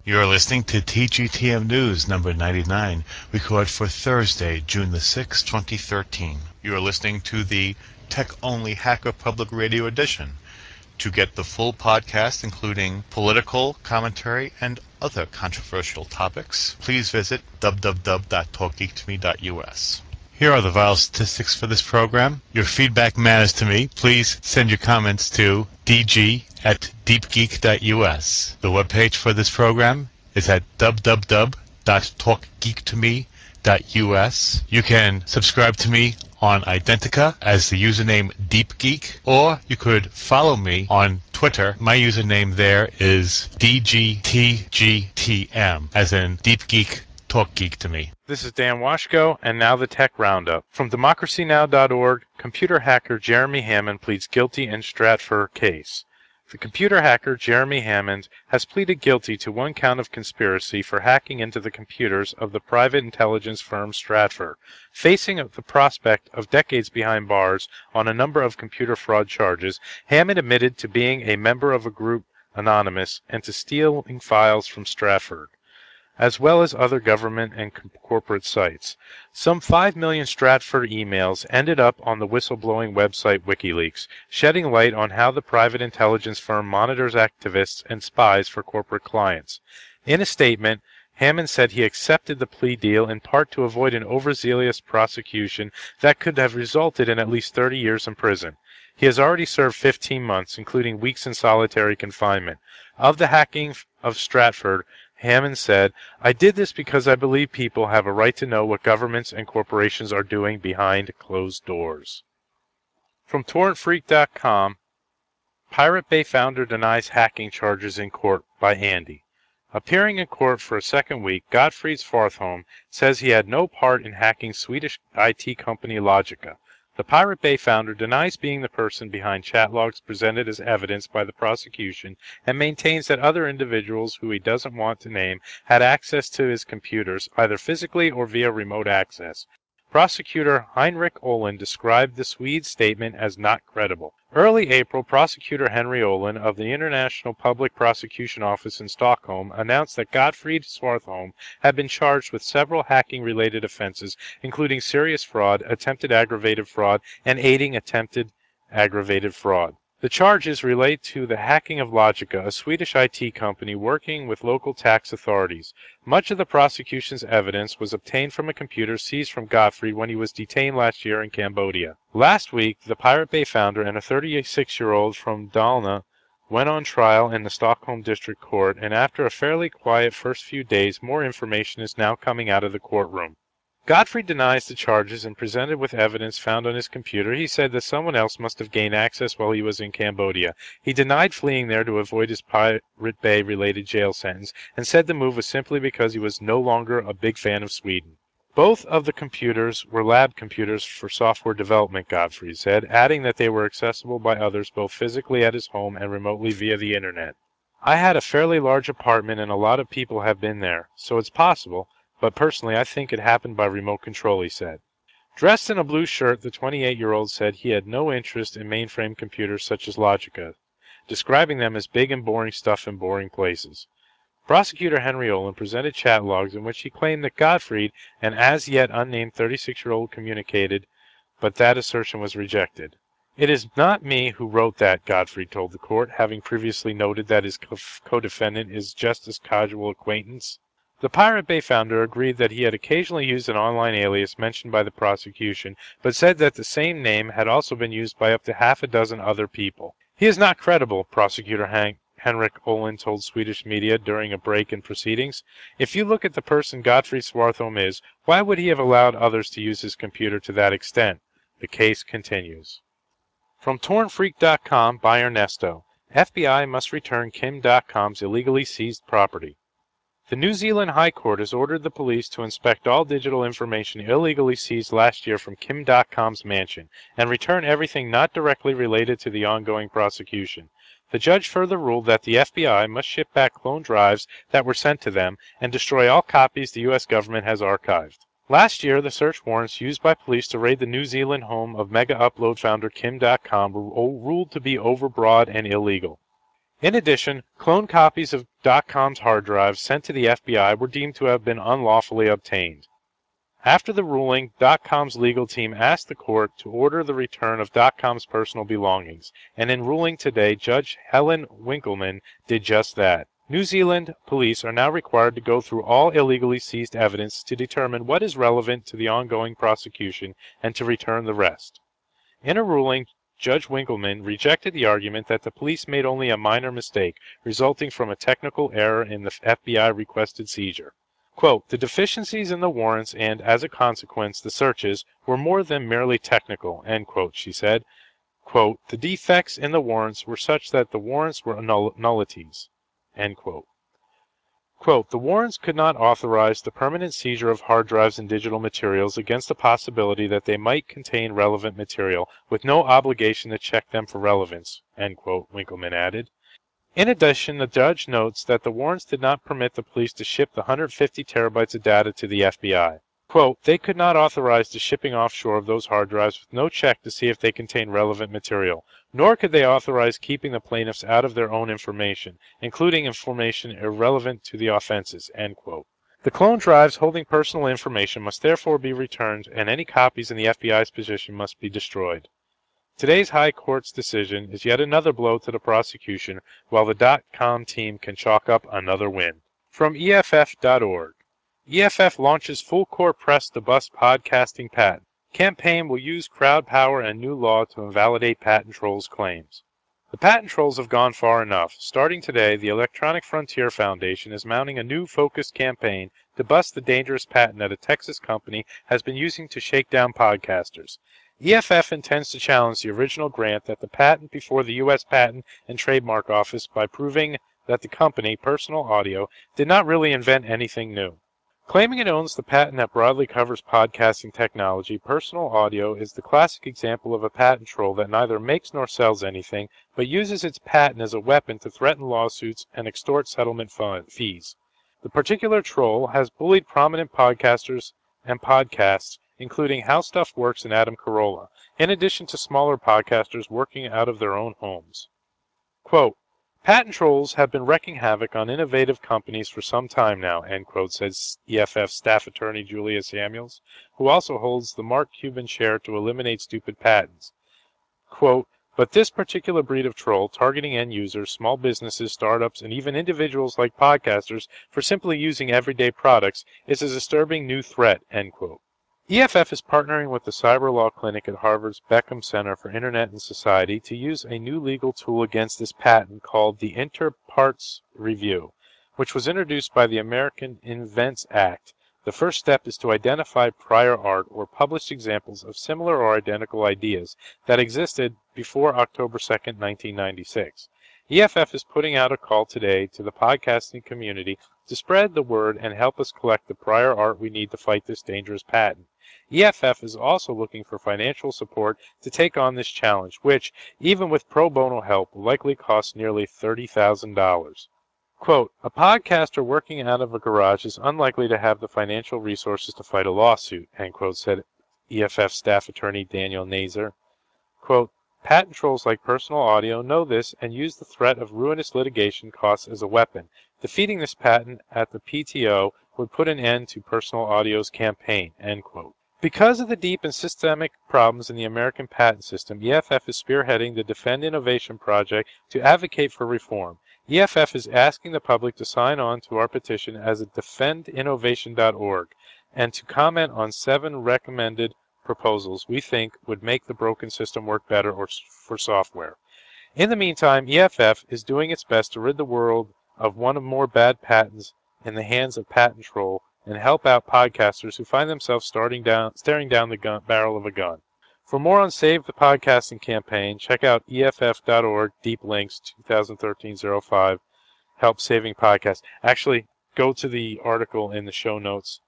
You're listening to TGTM News number 99, recorded for Thursday, June the 6th, 2013. You're listening to the Tech-Only Hacker Public Radio Edition. To get the full podcast, including political commentary and other controversial topics, please visit www.talkgeektome.us. Here are the vital statistics for this program. Your feedback matters to me. Please send your comments to dg@deepgeek.us. The webpage for this program is at www.talkgeektome.us. You can subscribe to me on Identica as the username DeepGeek, or you could follow me on Twitter. My username there is DGTGTM, as in DeepGeek. Talk Geek to me. This is Dan Washko, and now the Tech Roundup. From democracynow.org, computer hacker Jeremy Hammond pleads guilty in Stratfor case. The computer hacker Jeremy Hammond has pleaded guilty to one count of conspiracy for hacking into the computers of the private intelligence firm Stratfor. Facing the prospect of decades behind bars on a number of computer fraud charges, Hammond admitted to being a member of a group anonymous and to stealing files from Stratfor, as well as other government and corporate sites. Some 5 million Stratfor emails ended up on the whistleblowing website WikiLeaks, shedding light on how the private intelligence firm monitors activists and spies for corporate clients. In a statement, Hammond said he accepted the plea deal in part to avoid an overzealous prosecution that could have resulted in at least 30 years in prison. He has already served 15 months, including weeks in solitary confinement. Of the hacking of Stratfor, Hammond said, "I did this because I believe people have a right to know what governments and corporations are doing behind closed doors." From TorrentFreak.com, Pirate Bay founder denies hacking charges in court by Andy. Appearing in court for a second week, Gottfried Svartholm says he had no part in hacking Swedish IT company Logica. The Pirate Bay founder denies being the person behind chat logs presented as evidence by the prosecution and maintains that other individuals who he doesn't want to name had access to his computers, either physically or via remote access. Prosecutor Heinrich Olin described the Swede's statement as not credible. Early April, Prosecutor Henry Olin of the International Public Prosecution Office in Stockholm announced that Gottfried Svartholm had been charged with several hacking-related offenses, including serious fraud, attempted aggravated fraud, and aiding attempted aggravated fraud. The charges relate to the hacking of Logica, a Swedish IT company working with local tax authorities. Much of the prosecution's evidence was obtained from a computer seized from Gottfried when he was detained last year in Cambodia. Last week, the Pirate Bay founder and a 36-year-old from Dalarna went on trial in the Stockholm District Court, and after a fairly quiet first few days, more information is now coming out of the courtroom. Gottfried denies the charges and presented with evidence found on his computer. He said that someone else must have gained access while he was in Cambodia. He denied fleeing there to avoid his Pirate Bay-related jail sentence and said the move was simply because he was no longer a big fan of Sweden. Both of the computers were lab computers for software development, Gottfried said, adding that they were accessible by others both physically at his home and remotely via the internet. "I had a fairly large apartment and a lot of people have been there, so it's possible. But personally, I think it happened by remote control," he said. Dressed in a blue shirt, the 28-year-old said he had no interest in mainframe computers such as Logica, describing them as big and boring stuff in boring places. Prosecutor Henry Olin presented chat logs in which he claimed that Gottfried, an as-yet unnamed 36-year-old, communicated, but that assertion was rejected. "It is not me who wrote that," Gottfried told the court, having previously noted that his co-defendant is just a casual acquaintance. The Pirate Bay founder agreed that he had occasionally used an online alias mentioned by the prosecution, but said that the same name had also been used by up to half a dozen other people. "He is not credible," Prosecutor Henrik Olin told Swedish media during a break in proceedings. "If you look at the person Gottfried Svartholm is, why would he have allowed others to use his computer to that extent?" The case continues. From TorrentFreak.com by Ernesto, FBI must return Kim.com's illegally seized property. The New Zealand High Court has ordered the police to inspect all digital information illegally seized last year from Kim.com's mansion and return everything not directly related to the ongoing prosecution. The judge further ruled that the FBI must ship back clone drives that were sent to them and destroy all copies the U.S. government has archived. Last year, the search warrants used by police to raid the New Zealand home of Mega Upload founder Kim.com were ruled to be overbroad and illegal. In addition, cloned copies of .com's hard drives sent to the FBI were deemed to have been unlawfully obtained. After the ruling, .com's legal team asked the court to order the return of .com's personal belongings, and in ruling today, Judge Helen Winkleman did just that. New Zealand police are now required to go through all illegally seized evidence to determine what is relevant to the ongoing prosecution and to return the rest. In a ruling, Judge Winkleman rejected the argument that the police made only a minor mistake resulting from a technical error in the FBI requested seizure. Quote, the deficiencies in the warrants and, as a consequence, the searches were more than merely technical, end quote, she said. Quote, the defects in the warrants were such that the warrants were nullities, end quote. Quote, the warrants could not authorize the permanent seizure of hard drives and digital materials against the possibility that they might contain relevant material, with no obligation to check them for relevance, end quote, Winkleman added. In addition, the judge notes that the warrants did not permit the police to ship the 150 terabytes of data to the FBI. Quote, they could not authorize the shipping offshore of those hard drives with no check to see if they contain relevant material, nor could they authorize keeping the plaintiffs out of their own information, including information irrelevant to the offenses, end quote. The clone drives holding personal information must therefore be returned, and any copies in the FBI's possession must be destroyed. Today's High Court's decision is yet another blow to the prosecution, while the .com team can chalk up another win. From EFF.org. EFF launches full court press to bust podcasting patent. Campaign will use crowd power and new law to invalidate patent trolls' claims. The patent trolls have gone far enough. Starting today, the Electronic Frontier Foundation is mounting a new focused campaign to bust the dangerous patent that a Texas company has been using to shake down podcasters. EFF intends to challenge the original grant that the patent before the U.S. Patent and Trademark Office by proving that the company, Personal Audio, did not really invent anything new. Claiming it owns the patent that broadly covers podcasting technology, Personal Audio is the classic example of a patent troll that neither makes nor sells anything, but uses its patent as a weapon to threaten lawsuits and extort settlement fees. The particular troll has bullied prominent podcasters and podcasts, including How Stuff Works and Adam Carolla, in addition to smaller podcasters working out of their own homes. Quote, patent trolls have been wreaking havoc on innovative companies for some time now, end quote, says EFF staff attorney Julia Samuels, who also holds the Mark Cuban chair to eliminate stupid patents. Quote, but this particular breed of troll, targeting end users, small businesses, startups, and even individuals like podcasters for simply using everyday products, is a disturbing new threat, end quote. EFF is partnering with the Cyber Law Clinic at Harvard's Beckham Center for Internet and Society to use a new legal tool against this patent called the Inter Partes Review, which was introduced by the American Invents Act. The first step is to identify prior art or published examples of similar or identical ideas that existed before October 2, 1996. EFF is putting out a call today to the podcasting community to spread the word and help us collect the prior art we need to fight this dangerous patent. EFF is also looking for financial support to take on this challenge, which, even with pro bono help, will likely cost nearly $30,000. Quote, a podcaster working out of a garage is unlikely to have the financial resources to fight a lawsuit, end quote, said EFF staff attorney Daniel Nazer. Quote, patent trolls like Personal Audio know this and use the threat of ruinous litigation costs as a weapon. Defeating this patent at the PTO would put an end to Personal Audio's campaign, end quote. Because of the deep and systemic problems in the American patent system, EFF is spearheading the Defend Innovation Project to advocate for reform. EFF is asking the public to sign on to our petition as at defendinnovation.org and to comment on 7 recommended proposals we think would make the broken system work better or for software. In the meantime, EFF is doing its best to rid the world of one or more bad patents in the hands of patent troll and help out podcasters who find themselves staring down the barrel of a gun. For more on Save the Podcasting Campaign, check out EFF.org, Deep Links 2013-05, Help Saving Podcasts. Actually, go to the article in the show notes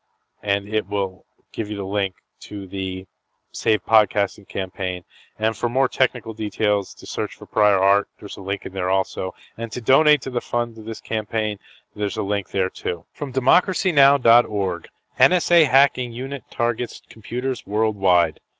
and it will give you the link to the Save Podcasting Campaign. And for more technical details, to search for prior art, there's a link in there also. And to donate to the fund of this campaign, there's a link there too. From democracynow.org, NSA hacking unit targets computers worldwide.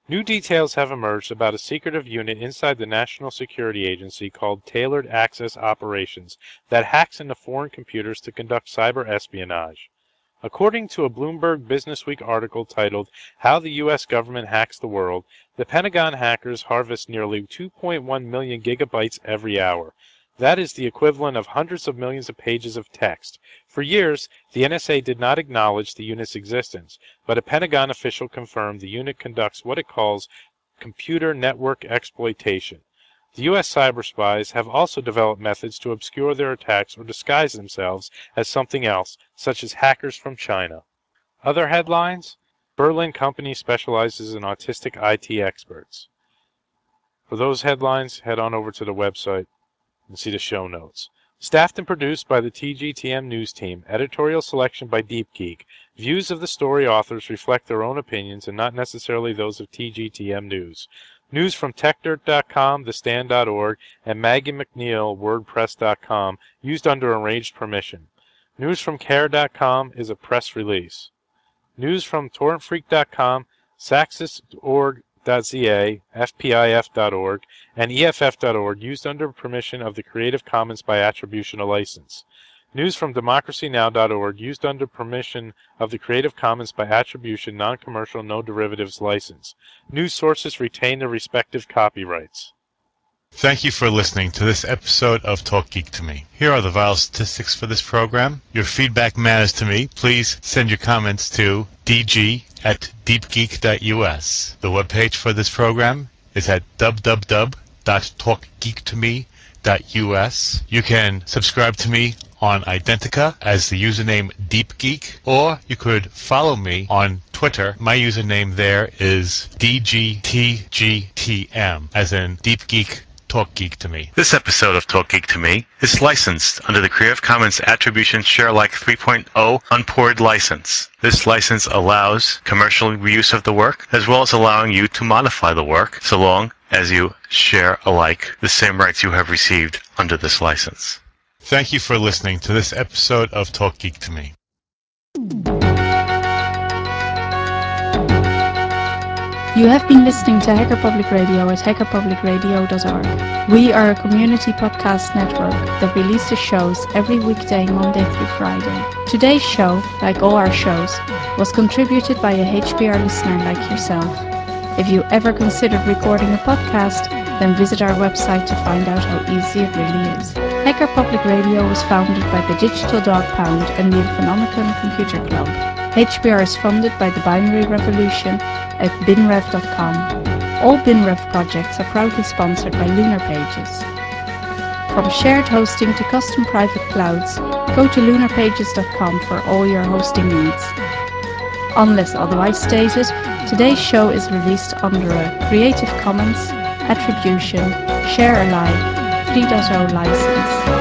New details have emerged about a secretive unit inside the National Security Agency called Tailored Access Operations that hacks into foreign computers to conduct cyber espionage. According to a Bloomberg Businessweek article titled How the U.S. Government Hacks the World, the Pentagon hackers harvest nearly 2.1 million gigabytes every hour. That is the equivalent of hundreds of millions of pages of text. For years, the NSA did not acknowledge the unit's existence, but a Pentagon official confirmed the unit conducts what it calls computer network exploitation. The U.S. cyber spies have also developed methods to obscure their attacks or disguise themselves as something else, such as hackers from China. Other headlines: Berlin company specializes in autistic IT experts. For those headlines, head on over to the website and see the show notes. Staffed and produced by the TGTM News Team. Editorial selection by DeepGeek. Views of the story authors reflect their own opinions and not necessarily those of TGTM News. News from TechDirt.com, TheStand.org, and Maggie McNeil, WordPress.com, used under arranged permission. News from Care.com is a press release. News from TorrentFreak.com, Saxis.org.za, FPIF.org, and EFF.org, used under permission of the Creative Commons by Attribution license. News from DemocracyNow.org, used under permission of the Creative Commons by Attribution, Non-Commercial, No Derivatives license. News sources retain their respective copyrights. Thank you for listening to this episode of Talk Geek to Me. Here are the vital statistics for this program. Your feedback matters to me. Please send your comments to dg@deepgeek.us. The webpage for this program is at www.talkgeektome.us. You can subscribe to me on Identica as the username DeepGeek, or you could follow me on Twitter. My username there is DGTGTM, as in DeepGeek Talk Geek to Me. This episode of Talk Geek to Me is licensed under the Creative Commons Attribution Share Alike 3.0 Unported license. This license allows commercial reuse of the work, as well as allowing you to modify the work, so long as you share alike the same rights you have received under this license. Thank you for listening to this episode of Talk Geek to Me. You have been listening to Hacker Public Radio at hackerpublicradio.org. We are a community podcast network that releases shows every weekday, Monday through Friday. Today's show, like all our shows, was contributed by a HPR listener like yourself. If you ever considered recording a podcast, then visit our website to find out how easy it really is. Hacker Public Radio was founded by the Digital Dog Pound and the Infonomicon Computer Club. HPR is funded by the Binary Revolution at binrev.com. All BinRev projects are proudly sponsored by Lunar Pages. From shared hosting to custom private clouds, go to lunarpages.com for all your hosting needs. Unless otherwise stated, today's show is released under a Creative Commons Attribution Share Alike 3.0 license.